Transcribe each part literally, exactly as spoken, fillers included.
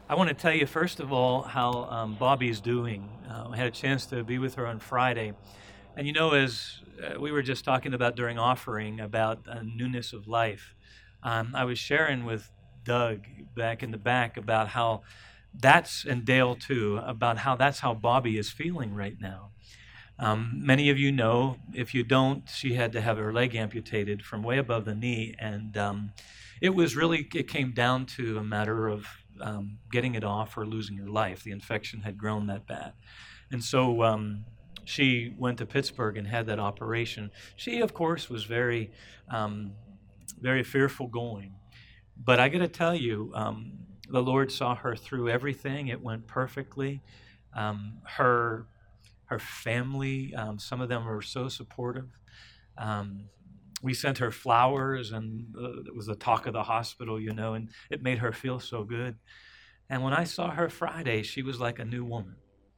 I want to tell you, first of all, how um, Bobby's doing. Uh, I had a chance to be with her on Friday. And you know, as uh, we were just talking about during offering about a newness of life, um, I was sharing with Doug back in the back about how that's, and Dale too, about how that's how Bobby is feeling right now. Um, many of you know, if you don't, she had to have her leg amputated from way above the knee. And um, it was really, it came down to a matter of um, getting it off or losing her life. The infection had grown that bad. And so um, she went to Pittsburgh and had that operation. She, of course, was very, um, very fearful going. But I got to tell you, um, the Lord saw her through everything. It went perfectly. Um, her her family, um, some of them were so supportive. Um, we sent her flowers, and uh, it was the talk of the hospital, you know, and it made her feel so good. And when I saw her Friday, she was like a new woman.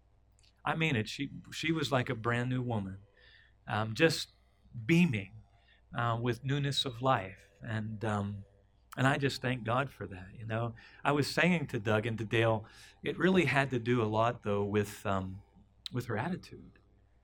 I mean it. She she was like a brand new woman, um, just beaming uh, with newness of life. And um, and I just thank God for that. You know, I was saying to Doug and to Dale, it really had to do a lot though with um, with her attitude.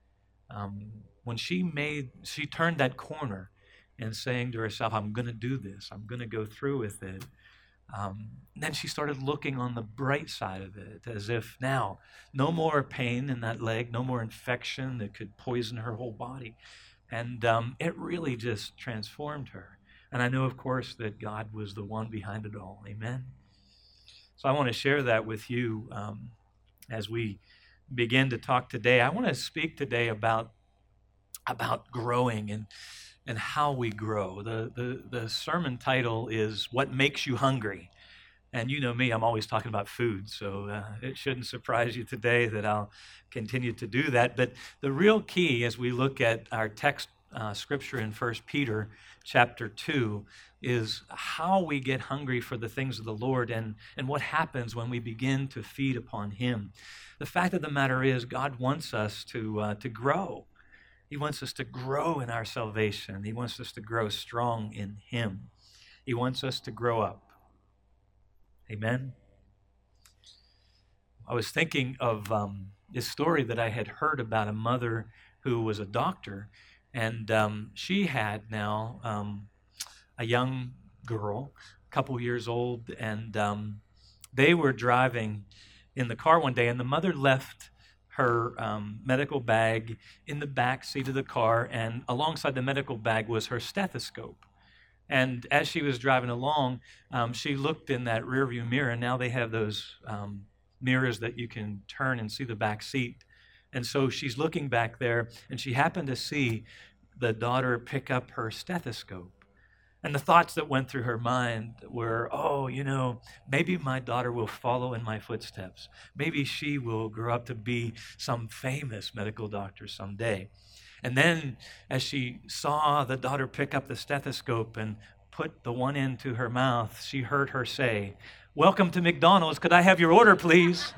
Um, when she made, she turned that corner and saying to herself, "I'm going to do this. I'm going to go through with it." Um, then she started looking on the bright side of it, as if now, no more pain in that leg, no more infection that could poison her whole body. And um, it really just transformed her. And I know, of course, that God was the one behind it all. Amen. So I want to share that with you um, as we begin to talk today. I want to speak today about about growing and and how we grow. The, the, the sermon title is What Makes You Hungry? And you know me, I'm always talking about food, so uh, it shouldn't surprise you today that I'll continue to do that. But the real key as we look at our text uh, scripture in First Peter chapter two is how we get hungry for the things of the Lord and, and what happens when we begin to feed upon Him. The fact of the matter is God wants us to uh, to grow. He wants us to grow in our salvation. He wants us to grow strong in Him. He wants us to grow up. Amen. I was thinking of um, this story that I had heard about a mother who was a doctor, and um, she had now um, a young girl, a couple years old, and um, they were driving in the car one day, and the mother left her um, medical bag in the back seat of the car, and alongside the medical bag was her stethoscope. And as she was driving along, um, she looked in that rearview mirror, and now they have those um, mirrors that you can turn and see the back seat. And so she's looking back there, and she happened to see the daughter pick up her stethoscope. And the thoughts that went through her mind were, oh, you know, maybe my daughter will follow in my footsteps. Maybe she will grow up to be some famous medical doctor someday. And then as she saw the daughter pick up the stethoscope and put the one end to her mouth, she heard her say, "Welcome to McDonald's. Could I have your order, please?"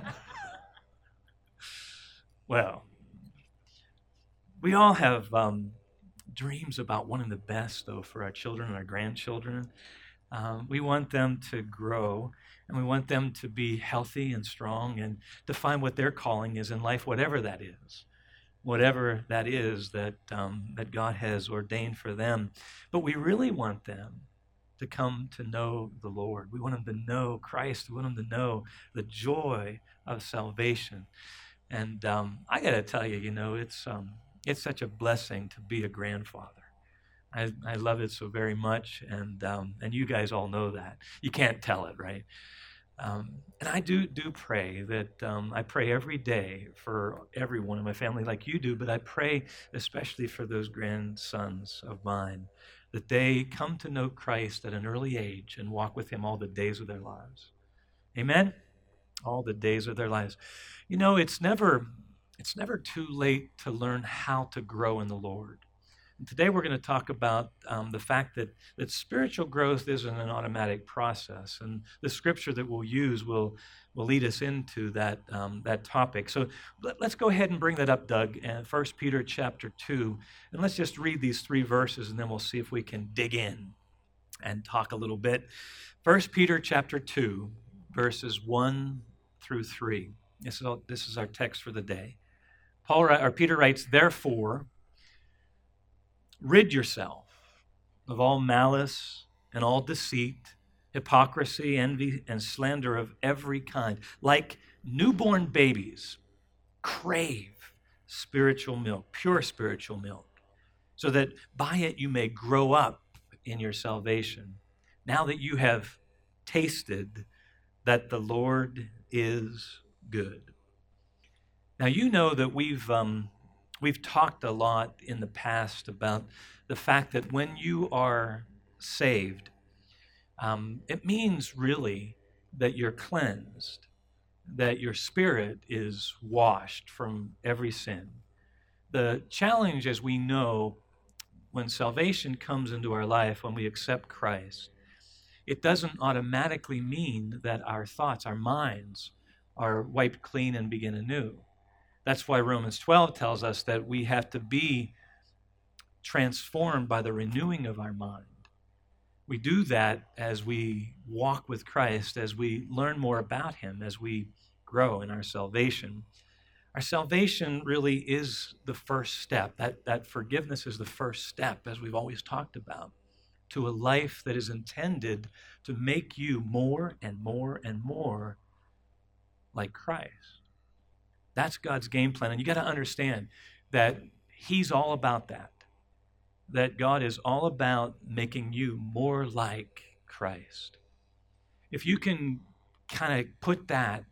Well, we all have um, dreams about wanting the best, though, for our children and our grandchildren. Um, we want them to grow, and we want them to be healthy and strong and to find what their calling is in life, whatever that is, whatever that is that um, that God has ordained for them. But we really want them to come to know the Lord. We want them to know Christ. We want them to know the joy of salvation. And um, I got to tell you, you know, it's um, it's such a blessing to be a grandfather. I, I love it so very much, and um, and you guys all know that. You can't tell it, right? Um, and I do do pray that um, I pray every day for everyone in my family like you do, but I pray especially for those grandsons of mine, that they come to know Christ at an early age and walk with Him all the days of their lives. Amen? All the days of their lives. You know, it's never it's never too late to learn how to grow in the Lord. And today we're going to talk about um, the fact that, that spiritual growth isn't an automatic process. And the scripture that we'll use will, will lead us into that, um, that topic. So let, let's go ahead and bring that up, Doug, and First Peter chapter two. And let's just read these three verses, and then we'll see if we can dig in and talk a little bit. First Peter chapter two, verses one through three. This is, all, this is our text for the day. Paul or Peter writes, "Therefore, rid yourself of all malice and all deceit, hypocrisy, envy, and slander of every kind. Like newborn babies, crave spiritual milk, pure spiritual milk, so that by it you may grow up in your salvation, now that you have tasted that the Lord is good." Now, you know that we've um, we've talked a lot in the past about the fact that when you are saved, um, it means really that you're cleansed, that your spirit is washed from every sin. The challenge, as we know, when salvation comes into our life, when we accept Christ, it doesn't automatically mean that our thoughts, our minds, are wiped clean and begin anew. That's why Romans twelve tells us that we have to be transformed by the renewing of our mind. We do that as we walk with Christ, as we learn more about him, as we grow in our salvation. Our salvation really is the first step. That, that forgiveness is the first step, as we've always talked about, to a life that is intended to make you more and more and more like Christ. That's God's game plan. And you got to understand that he's all about that. That God is all about making you more like Christ. If you can kind of put that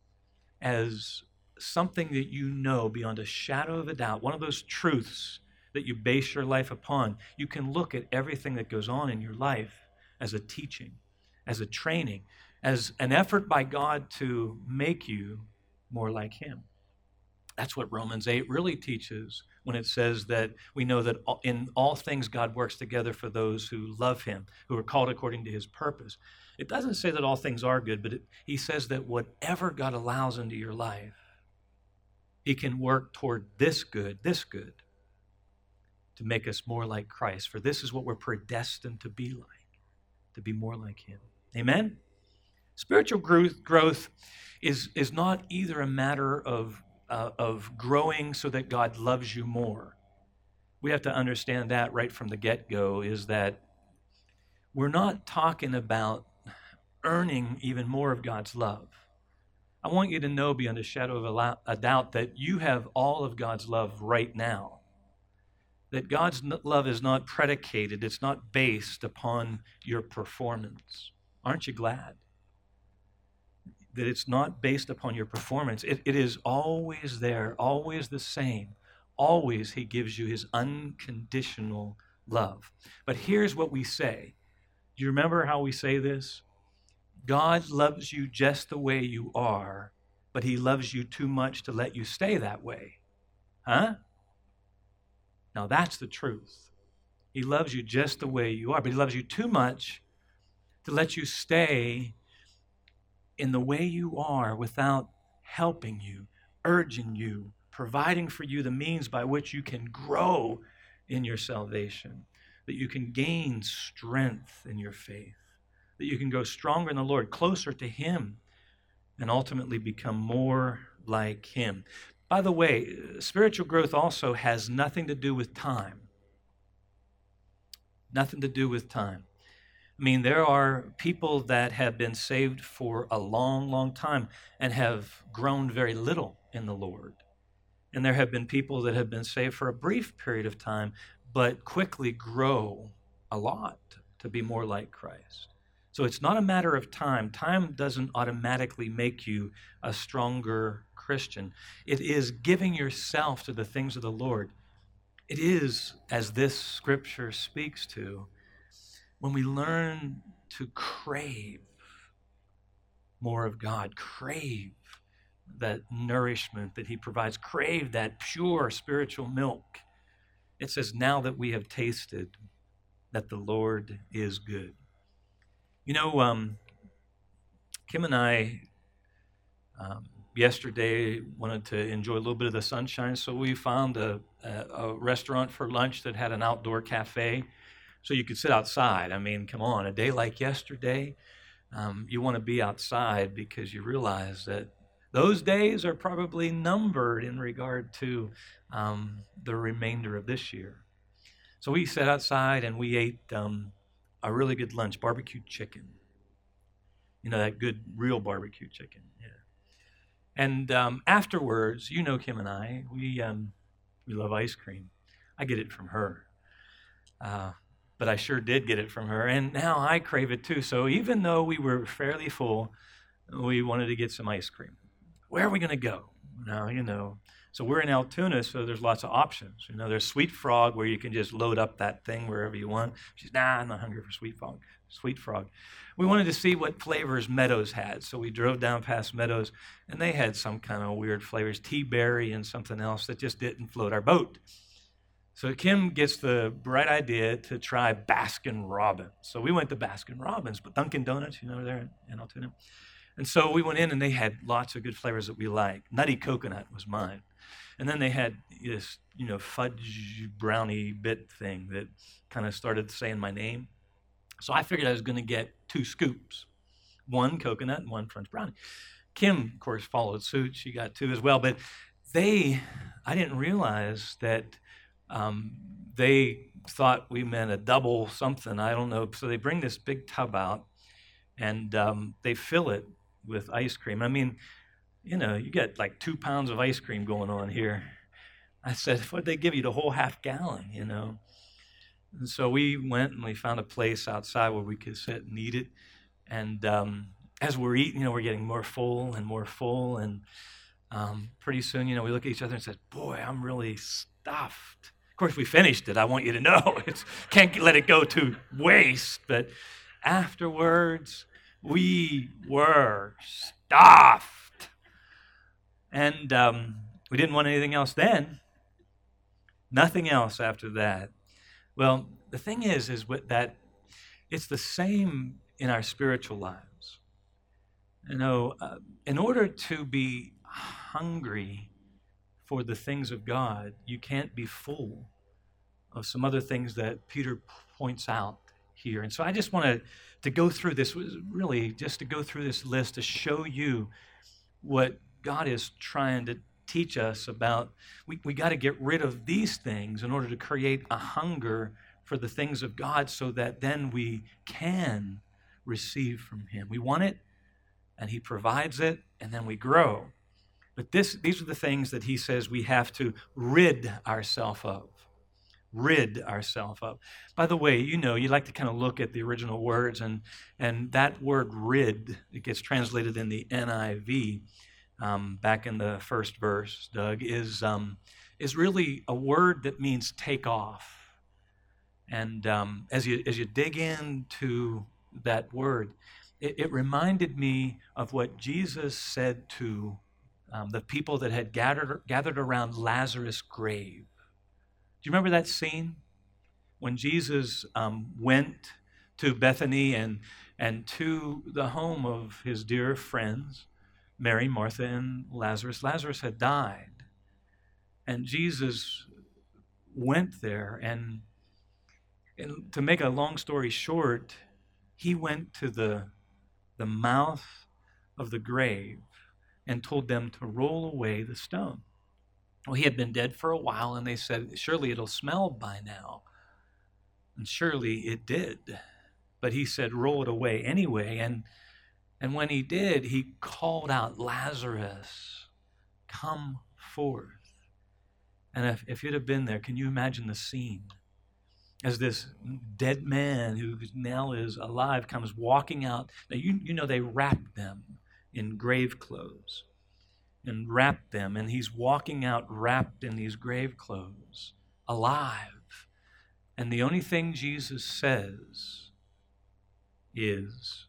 as something that you know beyond a shadow of a doubt, one of those truths that you base your life upon, you can look at everything that goes on in your life as a teaching, as a training, as an effort by God to make you more like him. That's what Romans eight really teaches when it says that we know that in all things God works together for those who love him, who are called according to his purpose. It doesn't say that all things are good, but it, he says that whatever God allows into your life, he can work toward this good, this good, to make us more like Christ. For this is what we're predestined to be like, to be more like him. Amen? Spiritual growth, growth is, is not either a matter of Uh, of growing so that God loves you more. We have to understand that right from the get-go, is that we're not talking about earning even more of God's love. I want you to know beyond a shadow of a, lo- a doubt that you have all of God's love right now. That God's n- love is not predicated, it's not based upon your performance. Aren't you glad? That it's not based upon your performance. It, it is always there, always the same. Always he gives you his unconditional love. But here's what we say. Do you remember how we say this? God loves you just the way you are, but he loves you too much to let you stay that way. Huh? Now that's the truth. He loves you just the way you are, but he loves you too much to let you stay in the way you are without helping you, urging you, providing for you the means by which you can grow in your salvation, that you can gain strength in your faith, that you can go stronger in the Lord, closer to him, and ultimately become more like him. By the way, spiritual growth also has nothing to do with time. Nothing to do with time. I mean, there are people that have been saved for a long, long time and have grown very little in the Lord. And there have been people that have been saved for a brief period of time, but quickly grow a lot to be more like Christ. So it's not a matter of time. Time doesn't automatically make you a stronger Christian. It is giving yourself to the things of the Lord. It is, as this scripture speaks to, when we learn to crave more of God, crave that nourishment that he provides, crave that pure spiritual milk. It says, now that we have tasted that the Lord is good. You know, um, Kim and I um, yesterday wanted to enjoy a little bit of the sunshine, so we found a, a, a restaurant for lunch that had an outdoor cafe. So you could sit outside. I mean, come on, a day like yesterday, Um, you want to be outside because you realize that those days are probably numbered in regard to um, the remainder of this year. So we sat outside and we ate um, a really good lunch, barbecue chicken. You know, that good, real barbecue chicken. Yeah. And um, afterwards, you know Kim and I, we, um, we love ice cream. I get it from her. Uh, but I sure did get it from her. And now I crave it too. So even though we were fairly full, we wanted to get some ice cream. Where are we going to go? Now, you know. So we're in Altoona, so there's lots of options. You know, there's Sweet Frog where you can just load up that thing wherever you want. She's, nah, I'm not hungry for Sweet Frog. Sweet Frog. We wanted to see what flavors Meadows had, so we drove down past Meadows, and they had some kind of weird flavors, tea berry and something else that just didn't float our boat. So Kim gets the bright idea to try Baskin Robbins. So we went to Baskin Robbins, but Dunkin' Donuts, you know, there in Altoona. And so we went in, and they had lots of good flavors that we like. Nutty coconut was mine. And then they had this, you know, fudge brownie bit thing that kind of started saying my name. So I figured I was going to get two scoops, one coconut and one French brownie. Kim, of course, followed suit. She got two as well. But they, I didn't realize that um, they thought we meant a double something. I don't know. So they bring this big tub out, and um, they fill it with ice cream. I mean, you know, you get like two pounds of ice cream going on here. I said, what'd they give you, the whole half gallon, you know? And so we went and we found a place outside where we could sit and eat it. And um, as we're eating, you know, we're getting more full and more full. And um, pretty soon, you know, we look at each other and said, boy, I'm really stuffed. Of course, we finished it. I want you to know. It's, can't let it go to waste. But afterwards, we were stuffed. And um, we didn't want anything else then. Nothing else after that. Well, the thing is, is that it's the same in our spiritual lives. You know, uh, in order to be hungry for the things of God, you can't be full of some other things that Peter points out here. And so I just want to, to go through this, really just to go through this list to show you what God is trying to teach us about. We, we got to get rid of these things in order to create a hunger for the things of God so that then we can receive from Him. We want it, and He provides it, and then we grow. But this, these are the things that He says we have to rid ourselves of. Rid ourselves of. By the way, you know, you like to kind of look at the original words, and, and that word rid, it gets translated in the N I V, um, back in the first verse, Doug, is, um, is really a word that means take off. And um, as you as you dig into that word, it, it reminded me of what Jesus said to um, the people that had gathered gathered around Lazarus' grave. Do you remember that scene when Jesus um, went to Bethany and and to the home of his dear friends, Mary, Martha, and Lazarus? Lazarus had died, and Jesus went there, and And to make a long story short, he went to the, the mouth of the grave and told them to roll away the stone. Well, he had been dead for a while, and they said, surely it'll smell by now. And surely it did. But he said, roll it away anyway. And, and when he did, he called out, Lazarus, come forth. And if, if you'd have been there, can you imagine the scene? As this dead man who now is alive comes walking out. Now, you, you know, they wrapped them in grave clothes and wrapped them. And he's walking out wrapped in these grave clothes, alive. And the only thing Jesus says is,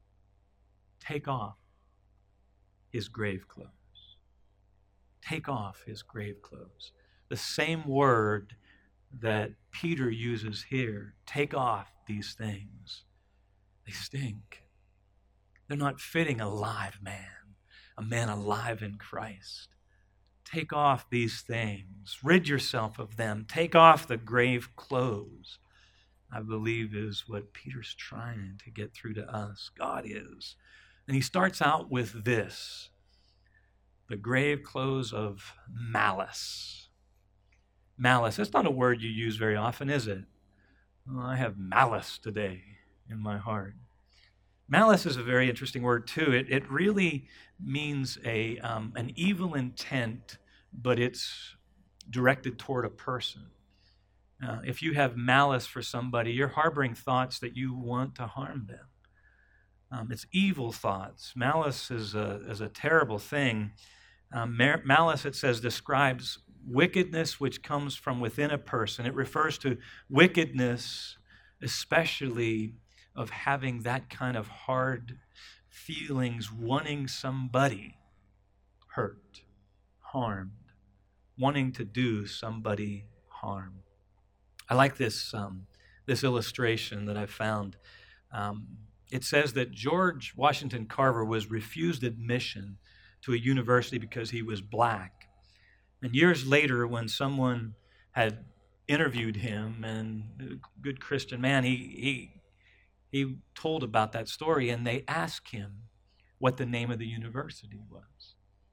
take off his grave clothes. Take off his grave clothes. The same word that Peter uses here, take off these things. They stink. They're not fitting a live man, a man alive in Christ. Take off these things. Rid yourself of them. Take off the grave clothes. I believe is what Peter's trying to get through to us. God is. And he starts out with this, the grave clothes of malice. Malice, that's not a word you use very often, is it? Oh, I have malice today in my heart. Malice is a very interesting word too. It, it really means a um, an evil intent, but it's directed toward a person. Uh, if you have malice for somebody, you're harboring thoughts that you want to harm them. Um, it's evil thoughts. Malice is a, is a terrible thing. Um, mar- malice, it says, describes wickedness which comes from within a person. It refers to wickedness, especially of having that kind of hard feelings, wanting somebody hurt, harmed, wanting to do somebody harm. I like this um, this illustration that I found. Um, it says that George Washington Carver was refused admission to a university because he was black. And years later, when someone had interviewed him, and a good Christian man, he he he told about that story, and they asked him what the name of the university was.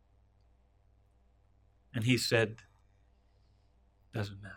And he said, doesn't matter.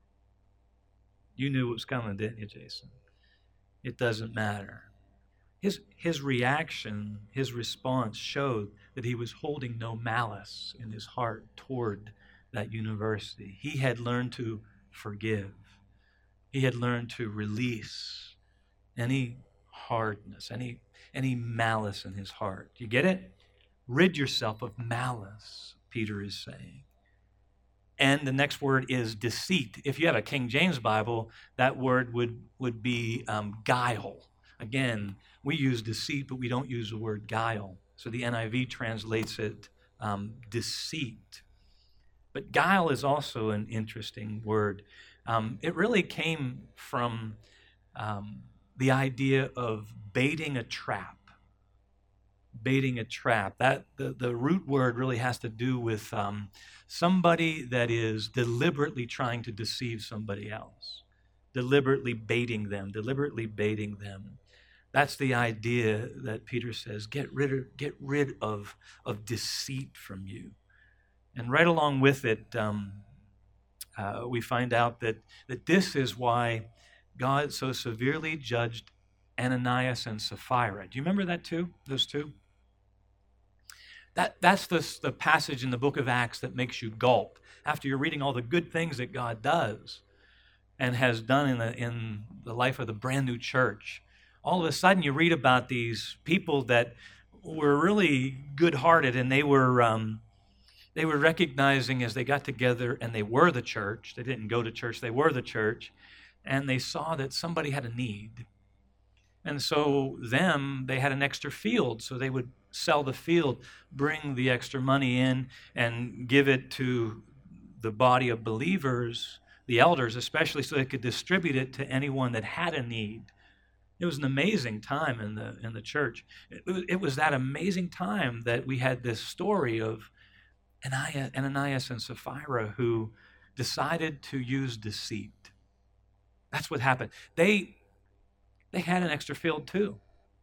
You knew what was coming, didn't you, Jason? It doesn't matter. His, his reaction, his response showed that he was holding no malice in his heart toward that university. He had learned to forgive. He had learned to release any hardness, any, any malice in his heart. You get it? Rid yourself of malice, Peter is saying. And the next word is deceit. If you have a King James Bible, that word would, would be um, guile. Again, we use deceit, but we don't use the word guile. So the N I V translates it um, deceit. But guile is also an interesting word. Um, it really came from um, the idea of baiting a trap. Baiting a trap. That the, the root word really has to do with um, somebody that is deliberately trying to deceive somebody else, deliberately baiting them, deliberately baiting them. That's the idea that Peter says, get rid of, get rid of, of deceit from you. And right along with it, um, uh, we find out that, that this is why God so severely judged Ananias and Sapphira. Do you remember that too, those two? That, that's the, the passage in the book of Acts that makes you gulp. After you're reading all the good things that God does and has done in the, in the life of the brand new church, all of a sudden you read about these people that were really good-hearted, and they were um, they were recognizing as they got together, and they were the church. They didn't go to church, they were the church, and they saw that somebody had a need. And so them, they had an extra field, so they would sell the field, bring the extra money in, and give it to the body of believers, the elders especially, so they could distribute it to anyone that had a need. It was an amazing time in the in the church. It was, it was that amazing time that we had this story of Ananias and Sapphira who decided to use deceit. That's what happened. They They had an extra field too.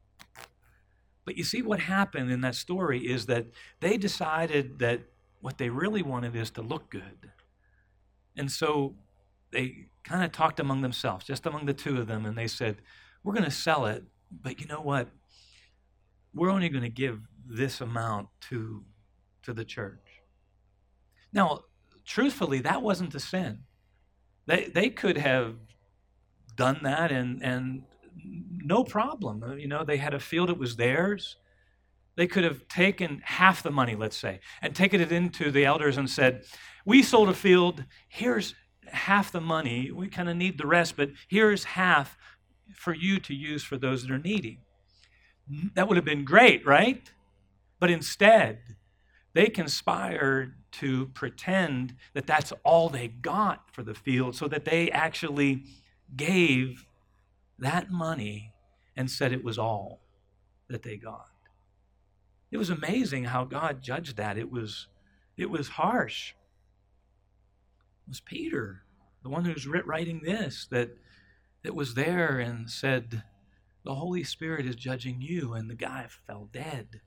But you see what happened in that story is that they decided that what they really wanted is to look good. And so they kind of talked among themselves, just among the two of them, and they said, we're going to sell it, but you know what? We're only going to give this amount to, to the church. Now, truthfully, that wasn't a sin. They, they could have done that and, and no problem. You know, they had a field, it was theirs. They could have taken half the money, let's say, and taken it into the elders and said, we sold a field, here's half the money. We kind of need the rest, but here's half for you to use for those that are needy. That would have been great, right? But instead, they conspired to pretend that that's all they got for the field, so that they actually gave that money and said it was all that they got. It was amazing how God judged that. It was, it was harsh. It was Peter, the one who's writing this, that that was there and said, the Holy Spirit is judging you, and the guy fell dead.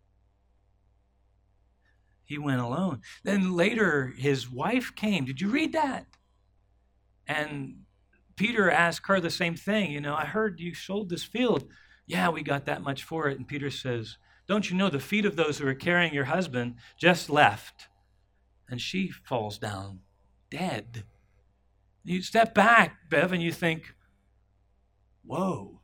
He went alone. Then later, his wife came. Did you read that? And Peter asked her the same thing. You know, I heard you sold this field. Yeah, we got that much for it. And Peter says, don't you know the feet of those who are carrying your husband just left? And she falls down dead. You step back, Bev, and you think, whoa,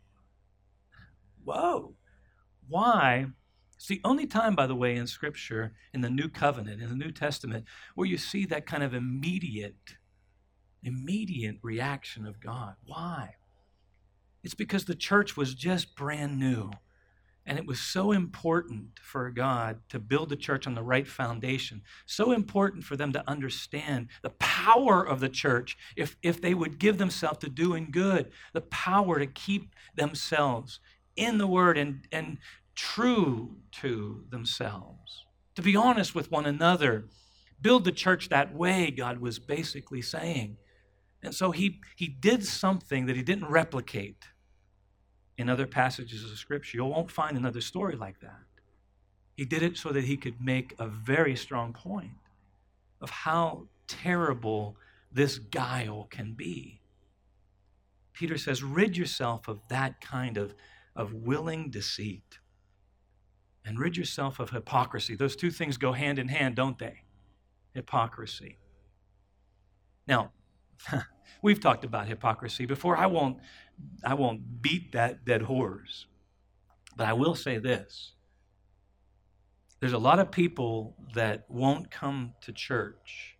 whoa. Why? It's the only time, by the way, in Scripture, in the New Covenant, in the New Testament, where you see that kind of immediate, immediate reaction of God. Why? It's because the church was just brand new. And it was so important for God to build the church on the right foundation, so important for them to understand the power of the church if, if they would give themselves to doing good, the power to keep themselves in the Word and, and true to themselves, to be honest with one another, build the church that way, God was basically saying. And so he, he did something that he didn't replicate in other passages of Scripture. You won't find another story like that. He did it so that he could make a very strong point of how terrible this guile can be. Peter says, rid yourself of that kind of, of willing deceit and rid yourself of hypocrisy. Those two things go hand in hand, don't they? Hypocrisy. Now, we've talked about hypocrisy before. I won't, I won't beat that dead horse. But I will say this. There's a lot of people that won't come to church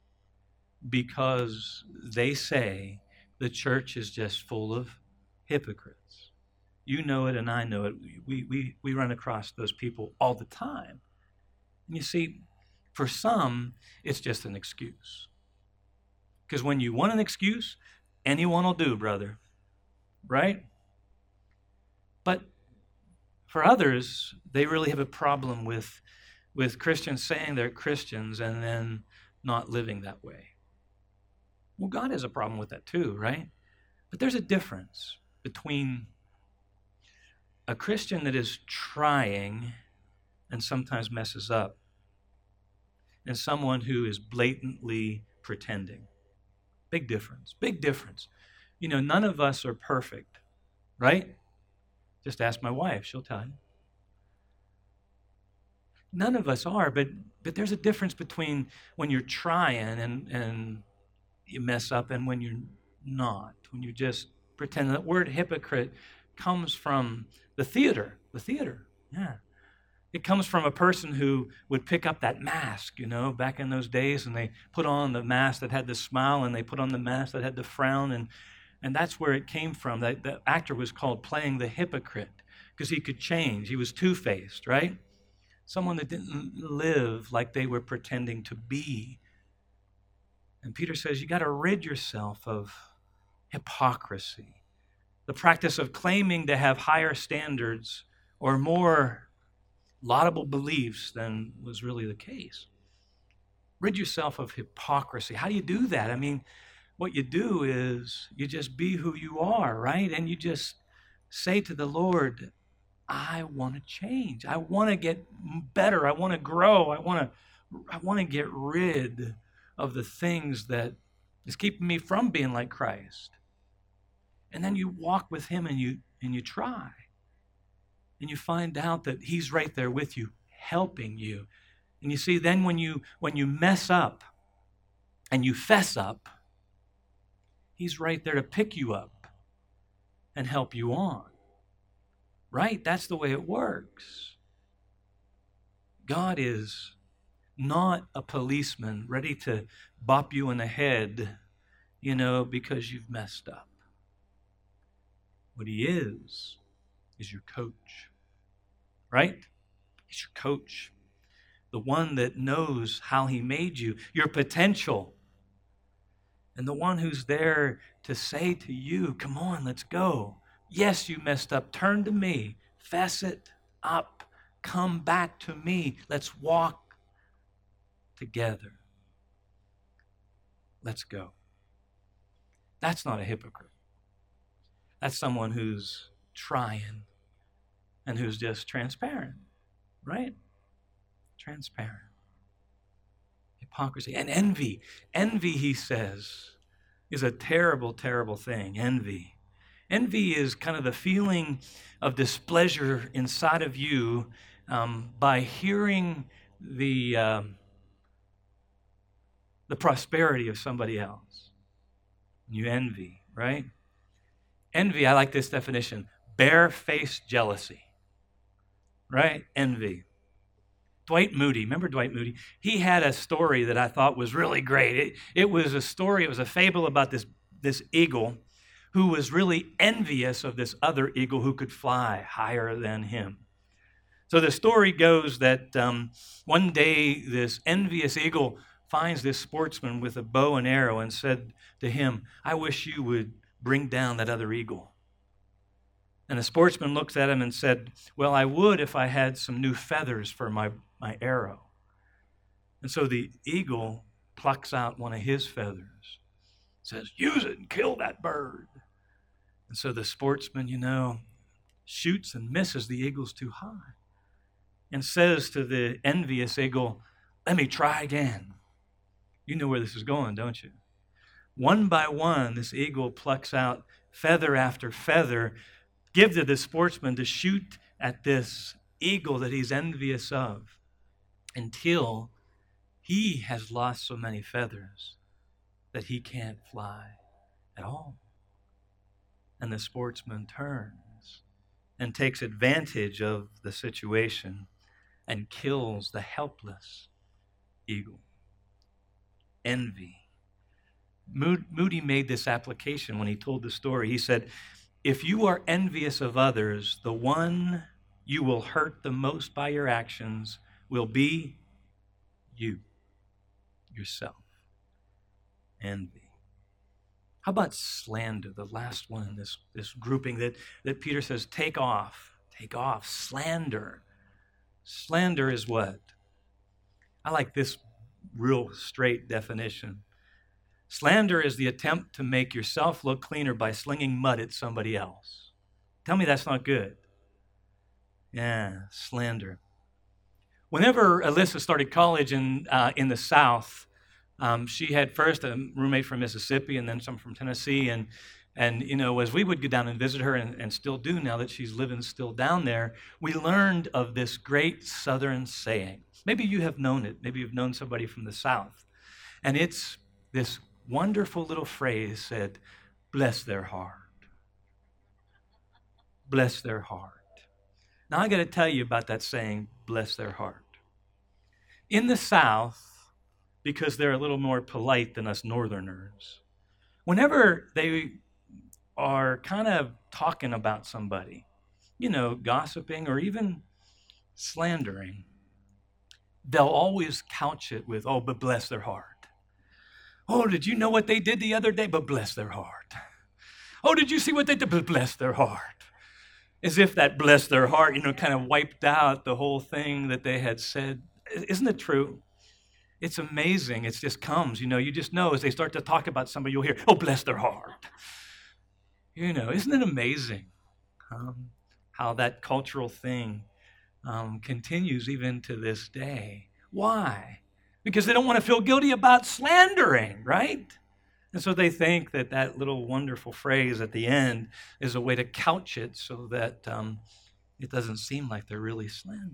because they say the church is just full of hypocrites. You know it and I know it. We, we, we run across those people all the time. And you see, for some, it's just an excuse. Because when you want an excuse, anyone will do, brother. Right? But for others, they really have a problem with, with Christians saying they're Christians and then not living that way. Well, God has a problem with that too, right? But there's a difference between a Christian that is trying and sometimes messes up and someone who is blatantly pretending. Big difference. Big difference. You know, none of us are perfect, right? Just ask my wife, she'll tell you. None of us are, but but there's a difference between when you're trying and, and you mess up and when you're not, when you just pretend. That word hypocrite comes from the theater, the theater, yeah. It comes from a person who would pick up that mask, you know, back in those days, and they put on the mask that had the smile, and they put on the mask that had the frown, and and that's where it came from. That the actor was called playing the hypocrite because he could change. He was two-faced, right? Someone that didn't live like they were pretending to be. And Peter says you got to rid yourself of hypocrisy, the practice of claiming to have higher standards or more laudable beliefs than was really the case. Rid yourself of hypocrisy. How do you do that? I mean, what you do is you just be who you are, right? And you just say to the Lord, I want to change. I want to get better. I want to grow. I want to I want to get rid of the things that is keeping me from being like Christ. And then you walk with him and you and you try. And you find out that he's right there with you, helping you. And you see, then when you when you mess up and you fess up, he's right there to pick you up and help you on. Right? That's the way it works. God is not a policeman ready to bop you in the head, you know, because you've messed up. What he is, is your coach. Right? He's your coach. The one that knows how he made you, your potential. And the one who's there to say to you, come on, let's go. Yes, you messed up. Turn to me. Fess it up. Come back to me. Let's walk together. Let's go. That's not a hypocrite. That's someone who's trying and who's just transparent, right? Transparent. Hypocrisy and envy. Envy, he says, is a terrible, terrible thing. Envy. Envy is kind of the feeling of displeasure inside of you um, by hearing the, um, the prosperity of somebody else. You envy, right? Envy, I like this definition, barefaced jealousy, right? Envy. Dwight Moody, remember Dwight Moody? He had a story that I thought was really great. It, it was a story, it was a fable about this, this eagle who was really envious of this other eagle who could fly higher than him. So the story goes that um, one day this envious eagle finds this sportsman with a bow and arrow and said to him, I wish you would bring down that other eagle. And the sportsman looks at him and said, well, I would if I had some new feathers for my, my arrow. And so the eagle plucks out one of his feathers, says, use it and kill that bird. And so the sportsman, you know, shoots and misses. The eagle's too high. And says to the envious eagle, let me try again. You know where this is going, don't you? One by one, this eagle plucks out feather after feather, give to the sportsman to shoot at this eagle that he's envious of until he has lost so many feathers that he can't fly at all. And the sportsman turns and takes advantage of the situation and kills the helpless eagle. Envy. Moody made this application when he told the story. He said, if you are envious of others, the one you will hurt the most by your actions will be you, yourself. Envy. How about slander, the last one in this, this grouping that, that Peter says, take off, take off, slander. Slander is what? I like this real straight definition. Slander is the attempt to make yourself look cleaner by slinging mud at somebody else. Tell me that's not good. Yeah, slander. Whenever Alyssa started college in, uh, in the South, um, she had first a roommate from Mississippi and then some from Tennessee. And, and you know, as we would go down and visit her, and, and still do now that she's living still down there, we learned of this great Southern saying. Maybe you have known it. Maybe you've known somebody from the South. And it's this wonderful little phrase said, bless their heart. Bless their heart. Now I got to tell you about that saying, bless their heart. In the South, because they're a little more polite than us Northerners, whenever they are kind of talking about somebody, you know, gossiping or even slandering, they'll always couch it with, oh, but bless their heart. Oh, did you know what they did the other day? But bless their heart. Oh, did you see what they did? But bless their heart. As if that bless their heart, you know, kind of wiped out the whole thing that they had said. Isn't it true? It's amazing. It just comes, you know, you just know as they start to talk about somebody, you'll hear, oh, bless their heart. You know, isn't it amazing um, how that cultural thing um, continues even to this day? Why? Because they don't want to feel guilty about slandering, right? And so they think that that little wonderful phrase at the end is a way to couch it so that um, it doesn't seem like they're really slandering.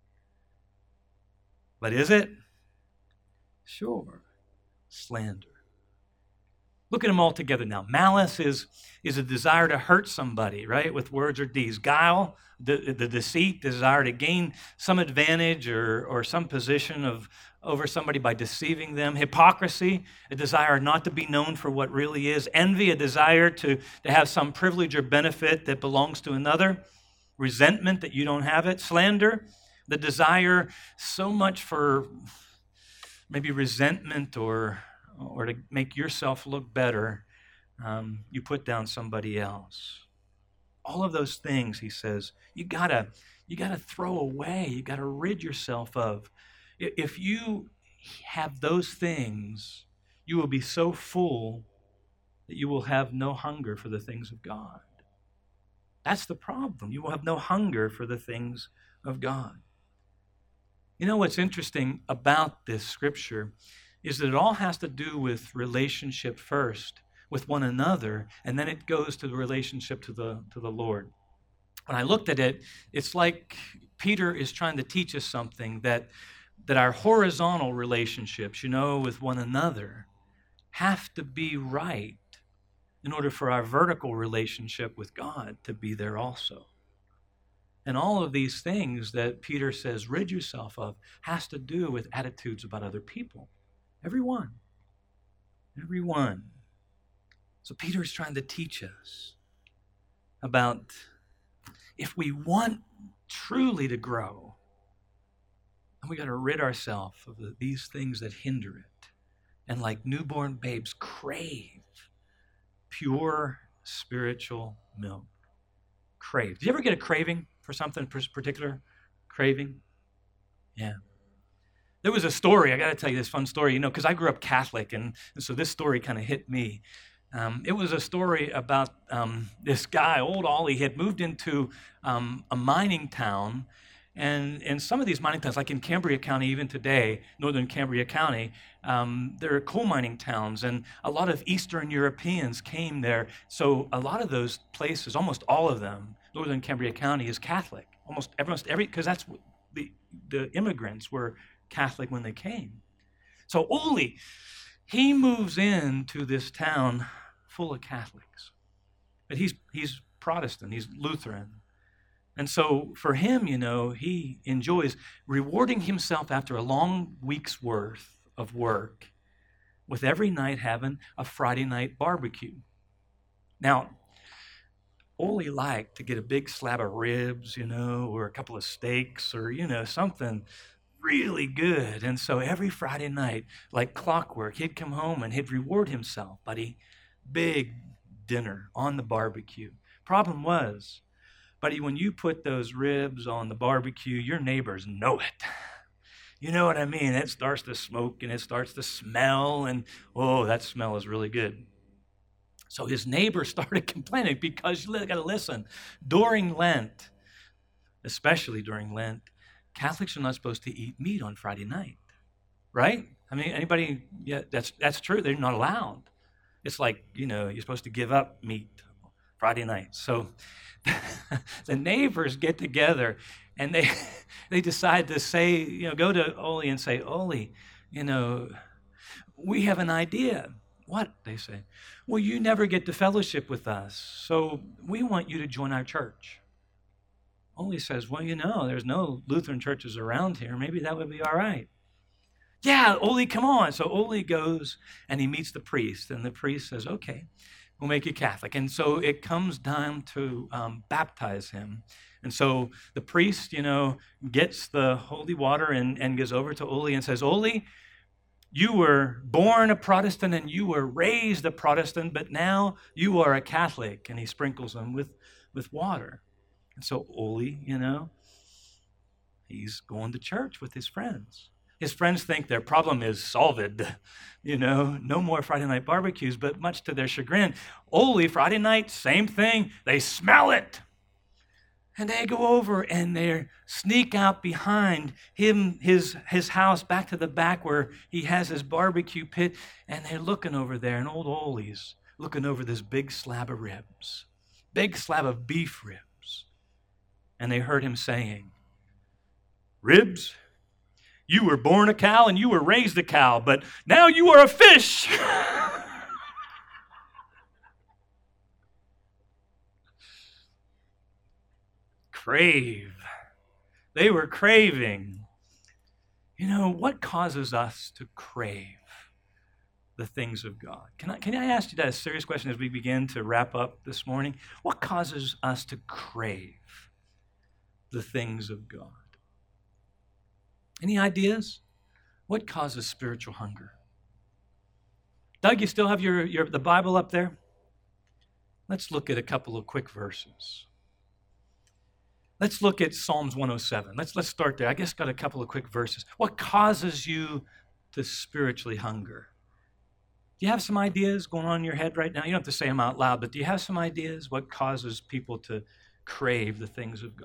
But is it? Sure. Slander. Look at them all together now. Malice is, is a desire to hurt somebody, right, with words or deeds. Guile, the, the deceit, desire to gain some advantage or, or some position of over somebody by deceiving them. Hypocrisy, a desire not to be known for what really is. Envy, a desire to, to have some privilege or benefit that belongs to another. Resentment that you don't have it. Slander, the desire so much for maybe resentment or, or to make yourself look better, um, you put down somebody else. All of those things, he says, you gotta, you gotta throw away. You gotta rid yourself of. If you have those things, you will be so full that you will have no hunger for the things of God. That's the problem. You will have no hunger for the things of God. You know what's interesting about this scripture is that it all has to do with relationship first with one another, and then it goes to the relationship to the to the Lord. When I looked at it, it's like Peter is trying to teach us something, that that our horizontal relationships, you know, with one another have to be right in order for our vertical relationship with God to be there also. And all of these things that Peter says, rid yourself of, has to do with attitudes about other people. Everyone. Everyone. So Peter is trying to teach us about, if we want truly to grow, and we got to rid ourselves of the, these things that hinder it, and like newborn babes crave pure spiritual milk. Crave. Do you ever get a craving for something particular? Craving? Yeah. There was a story, I got to tell you this fun story, you know, because I grew up Catholic, and, and so this story kind of hit me. Um, it was a story about um, this guy, old Ollie. He had moved into um, a mining town, and in some of these mining towns, like in Cambria County, even today, northern Cambria County, um, there are coal mining towns, and a lot of Eastern Europeans came there. So a lot of those places, almost all of them, northern Cambria County is Catholic. Almost, almost every, because that's what the the immigrants were Catholic when they came. So Ollie, he moves into this town full of Catholics, but he's he's Protestant, he's Lutheran. And so for him, you know, he enjoys rewarding himself after a long week's worth of work with every night having a Friday night barbecue. Now, Ollie liked to get a big slab of ribs, you know, or a couple of steaks, or, you know, something really good. And so every Friday night, like clockwork, he'd come home and he'd reward himself, buddy. Big dinner on the barbecue. Problem was, buddy, when you put those ribs on the barbecue, your neighbors know it. You know what I mean? It starts to smoke and it starts to smell, and oh, that smell is really good. So his neighbors started complaining, because you got to listen. During Lent, especially during Lent, Catholics are not supposed to eat meat on Friday night, right? I mean, anybody? Yeah, that's that's true. They're not allowed. It's like, you know, you're supposed to give up meat Friday night. So the neighbors get together and they they decide to say, you know, go to Ollie and say, Ollie, you know, we have an idea. What? They say. Well, you never get to fellowship with us, so we want you to join our church. Ollie says, well, you know, there's no Lutheran churches around here. Maybe that would be all right. Yeah, Ollie, come on. So Ollie goes and he meets the priest, and the priest says, okay, we'll make you Catholic. And so it comes down to um, baptize him. And so the priest, you know, gets the holy water and, and goes over to Ollie and says, Ollie, you were born a Protestant and you were raised a Protestant, but now you are a Catholic. And he sprinkles him with, with water. And so Ollie, you know, he's going to church with his friends. His friends think their problem is solved, you know, no more Friday night barbecues, but much to their chagrin, Ollie, Friday night, same thing, they smell it. And they go over and they sneak out behind him, his, his house, back to the back where he has his barbecue pit, and they're looking over there, and old Ollie's looking over this big slab of ribs, big slab of beef ribs. And they heard him saying, ribs? You were born a cow and you were raised a cow, but now you are a fish. Crave. They were craving. You know, what causes us to crave the things of God? Can I, can I ask you that a serious question as we begin to wrap up this morning? What causes us to crave the things of God? Any ideas? What causes spiritual hunger? Doug, you still have your, your the Bible up there? Let's look at a couple of quick verses. Let's look at Psalms one oh seven. Let's, let's start there. I guess got a couple of quick verses. What causes you to spiritually hunger? Do you have some ideas going on in your head right now? You don't have to say them out loud, but do you have some ideas what causes people to crave the things of God.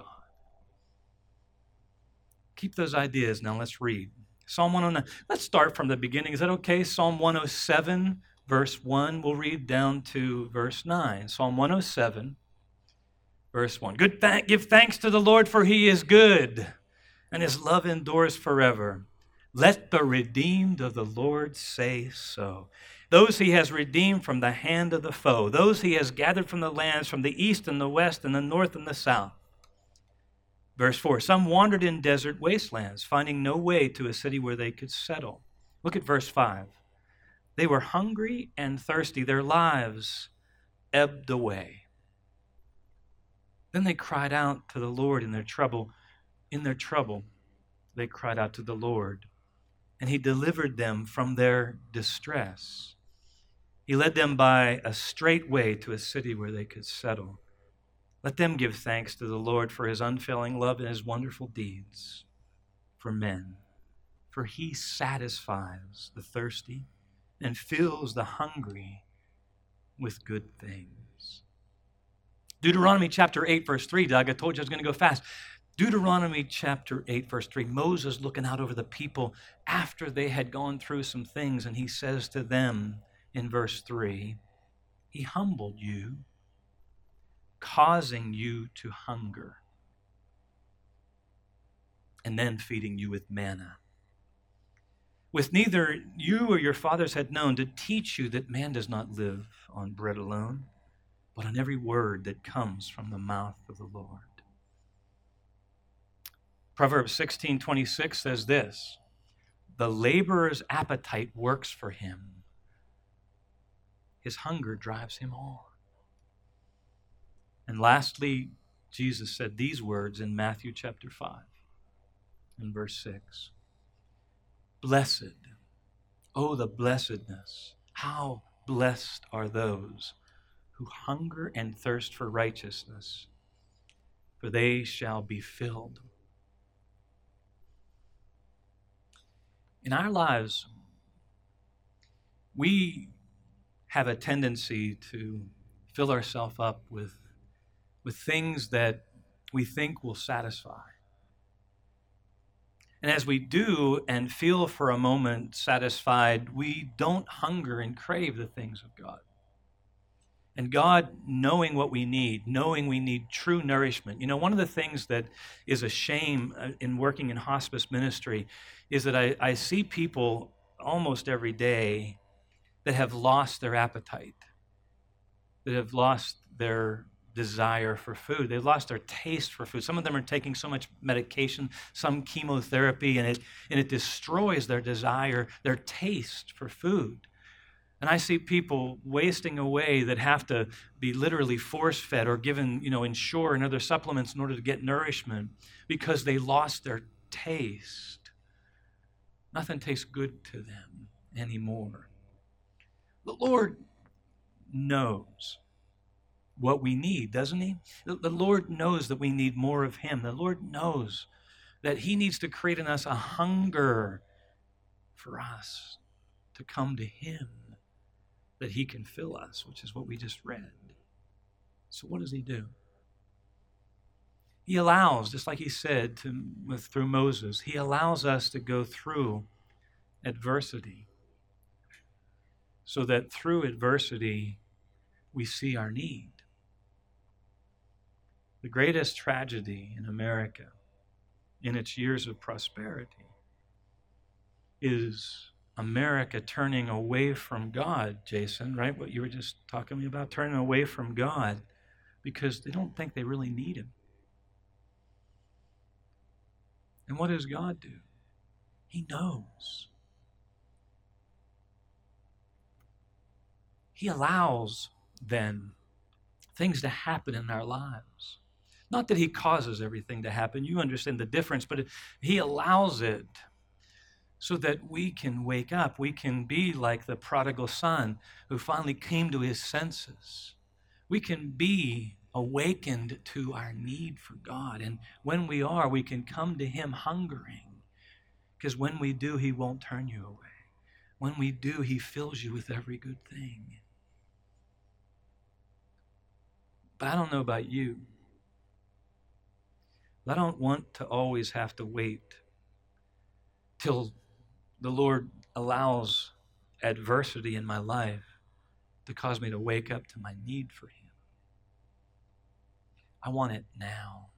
Keep those ideas. Now let's read. Psalm one oh nine. Let's start from the beginning. Is that okay? Psalm one oh seven, verse one. We'll read down to verse nine. Psalm one oh seven, verse one. Good th- give thanks to the Lord, for he is good, and his love endures forever. Let the redeemed of the Lord say so. Those he has redeemed from the hand of the foe, those he has gathered from the lands, from the east and the west and the north and the south. Verse four, some wandered in desert wastelands, finding no way to a city where they could settle. Look at verse five. They were hungry and thirsty. Their lives ebbed away. Then they cried out to the Lord in their trouble. In their trouble, they cried out to the Lord, and he delivered them from their distress. He led them by a straight way to a city where they could settle. Let them give thanks to the Lord for his unfailing love and his wonderful deeds for men. For he satisfies the thirsty and fills the hungry with good things. Deuteronomy chapter eight, verse three, Doug, I told you I was going to go fast. Deuteronomy chapter eight, verse three, Moses looking out over the people after they had gone through some things, and he says to them in verse three, he humbled you, causing you to hunger, and then feeding you with manna, with neither you or your fathers had known, to teach you that man does not live on bread alone, but on every word that comes from the mouth of the Lord. Proverbs sixteen twenty-six says this, the laborer's appetite works for him. His hunger drives him on. And lastly, Jesus said these words in Matthew chapter five and verse six. Blessed, oh the blessedness, how blessed are those who hunger and thirst for righteousness, for they shall be filled. In our lives, we have a tendency to fill ourselves up with, with things that we think will satisfy. And as we do and feel for a moment satisfied, we don't hunger and crave the things of God. And God, knowing what we need, knowing we need true nourishment. You know, one of the things that is a shame in working in hospice ministry is that I, I see people almost every day that have lost their appetite, that have lost their desire for food. They've lost their taste for food. Some of them are taking so much medication, some chemotherapy, and it, and it destroys their desire, their taste for food. And I see people wasting away that have to be literally force-fed or given, you know, Ensure and other supplements in order to get nourishment because they lost their taste. Nothing tastes good to them anymore. The Lord knows what we need, doesn't he? The Lord knows that we need more of him. The Lord knows that he needs to create in us a hunger for us to come to him, that he can fill us, which is what we just read. So what does he do? He allows, just like he said to, with, through Moses, he allows us to go through adversity so that through adversity we see our need. The greatest tragedy in America in its years of prosperity is America turning away from God, Jason, right? What you were just talking to me about, turning away from God because they don't think they really need him. And what does God do? He knows. He allows, then, things to happen in our lives. Not that he causes everything to happen. You understand the difference, but it, he allows it so that we can wake up. We can be like the prodigal son who finally came to his senses. We can be awakened to our need for God. And when we are, we can come to him hungering. Because when we do, he won't turn you away. When we do, he fills you with every good thing. But I don't know about you, I don't want to always have to wait till the Lord allows adversity in my life to cause me to wake up to my need for Him. I want it now.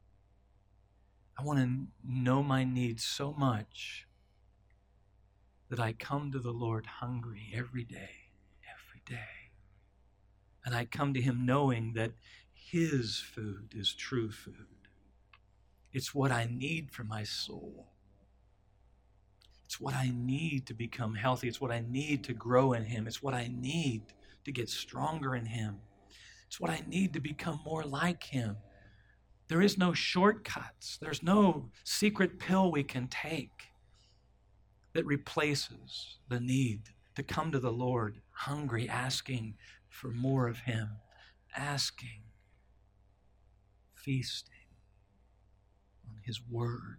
I want to know my needs so much that I come to the Lord hungry every day, every day. And I come to Him knowing that His food is true food. It's what I need for my soul. It's what I need to become healthy. It's what I need to grow in Him. It's what I need to get stronger in Him. It's what I need to become more like Him. There is no shortcuts. There's no secret pill we can take that replaces the need to come to the Lord hungry, asking for more of Him, asking, feasting on His Word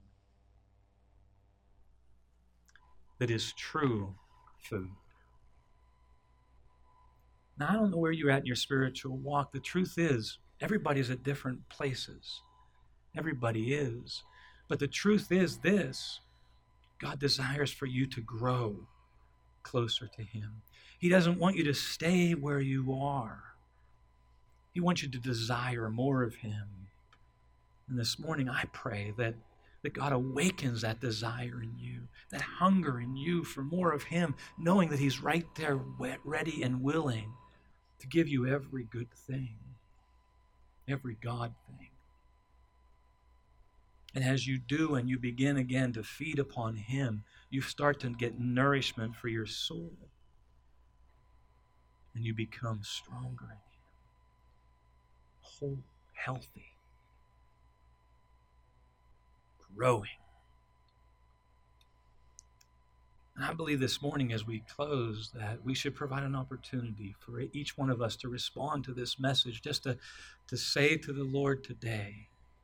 that is true food. Now, I don't know where you're at in your spiritual walk. The truth is, everybody's at different places. Everybody is. But the truth is this: God desires for you to grow closer to Him. He doesn't want you to stay where you are. He wants you to desire more of Him. And this morning I pray that, that God awakens that desire in you, that hunger in you for more of Him, knowing that He's right there ready and willing to give you every good thing, every God thing. And as you do and you begin again to feed upon Him, you start to get nourishment for your soul. And you become stronger in Him, whole, healthy, growing. And I believe this morning as we close that we should provide an opportunity for each one of us to respond to this message, just to, to say to the Lord today,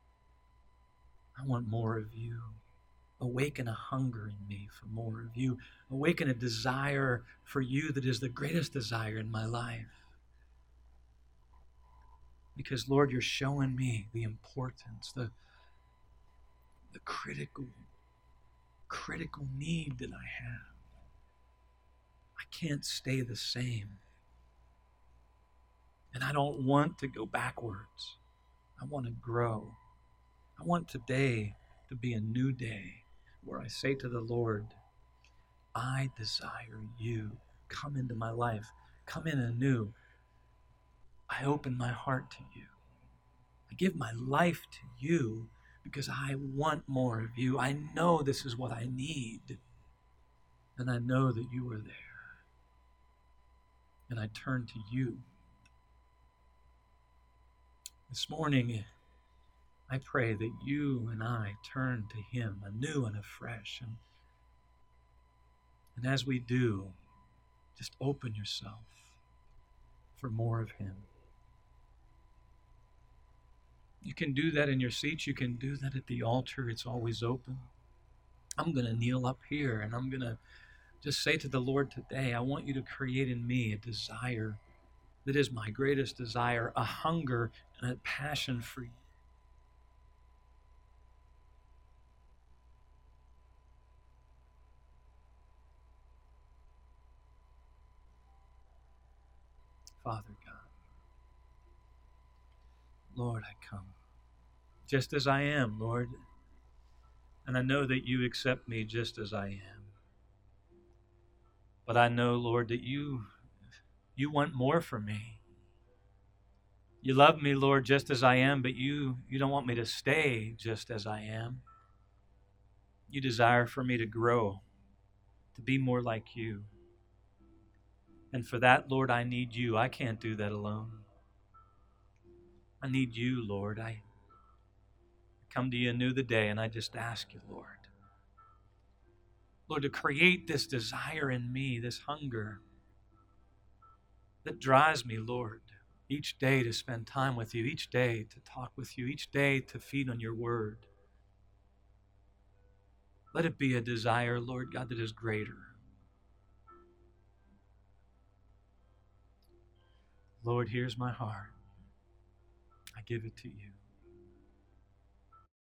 I want more of you. Awaken a hunger in me for more of you. Awaken a desire for you that is the greatest desire in my life. Because, Lord, you're showing me the importance, the, the critical, critical need that I have. I can't stay the same. And I don't want to go backwards. I want to grow. I want today to be a new day where I say to the Lord, I desire you. Come into my life. Come in anew. I open my heart to you. I give my life to you because I want more of you. I know this is what I need. And I know that you are there. And I turn to you. This morning, I pray that you and I turn to Him anew and afresh. And, and as we do, just open yourself for more of Him. You can do that in your seats. You can do that at the altar. It's always open. I'm going to kneel up here and I'm going to just say to the Lord today, I want you to create in me a desire that is my greatest desire, a hunger and a passion for you. Father God, Lord, I come just as I am, Lord, and I know that you accept me just as I am. But I know, Lord, that you, you want more from me. You love me, Lord, just as I am, but you, you don't want me to stay just as I am. You desire for me to grow, to be more like you. And for that, Lord, I need you. I can't do that alone. I need you, Lord. I come to you anew the day, and I just ask you, Lord, Lord, to create this desire in me, this hunger that drives me, Lord, each day to spend time with you, each day to talk with you, each day to feed on your word. Let it be a desire, Lord God, that is greater. Lord, here's my heart. I give it to you.